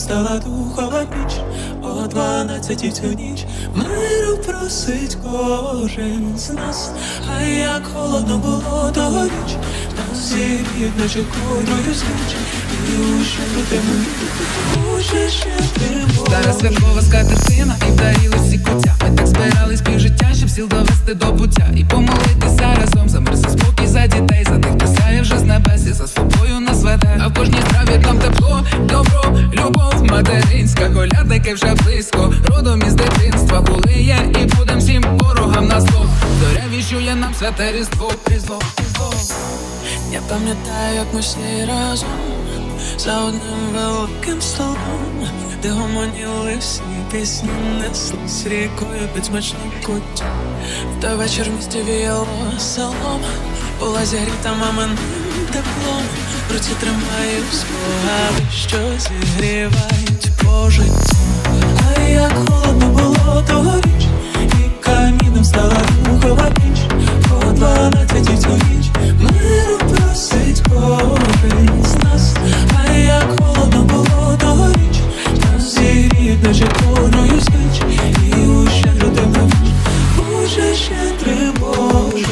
стала духова піч, о 12 всю ніч миру просить кожен з нас. А як холодно було тогоріч, нас зігріють, наче ковдрою свіч, і ущедрити уже ще тривога. Стара святкова скатертина і вдарили всі куття. Ми так збирались півжиття, щоб сіл довести до буття і помолитися разом за мир, за спокій, за дітей, за тих, хто сяє вже з небес і за собою нас веде. А в кожній справі там тепло, добро, любов материнська. Колядники вже близько, родом із дитинства. Були є і будем всім ворогам на зло. Зоря віщує нам святе Різдво, Різдво, Різдво. Я пам'ятаю, як ми всі разом за одним великим столом, де гомоніли всі пісні, неслись рікою під смачним куттям. В той вечір в місті віяло селом, була зігріта маминим теплом. В руці тримаю спогади, що зігрівають по життю. А як холодно було тогоріч, і каміном стала духова піч, о 12 цю ніч миру просить кожен з нас. А як холодно було тогоріч, нас зігріють, наче ковдрою свіч, і ущедрити ніч уже щедрий Боже.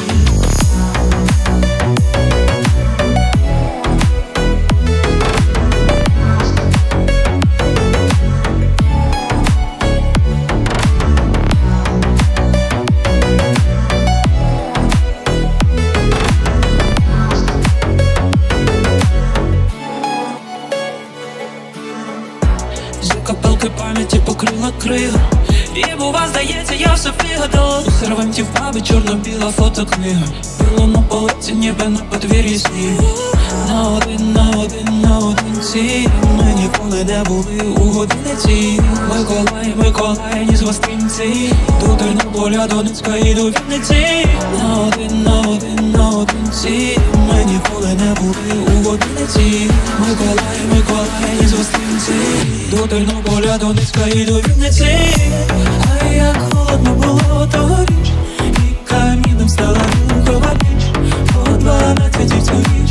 Капелки пам'яті покрила крига, і бува, здається, я все вигадала. У серванті в пабі чорно-біла фотокнига, пило на полиці, ніби на подвір'ї сніг. Наодинці ми ніколи не були у годиниці. Миколай, ні з гостинці, до Тернополя, Донецька і до Вінниці. Наодинці ми ніколи не були у годиниці. Миколай, ні з гостинці, до Тернополя, Донецька і до Вінниці. А як холодно було тогоріч, і каміном стала духова піч, о 12 цю ніч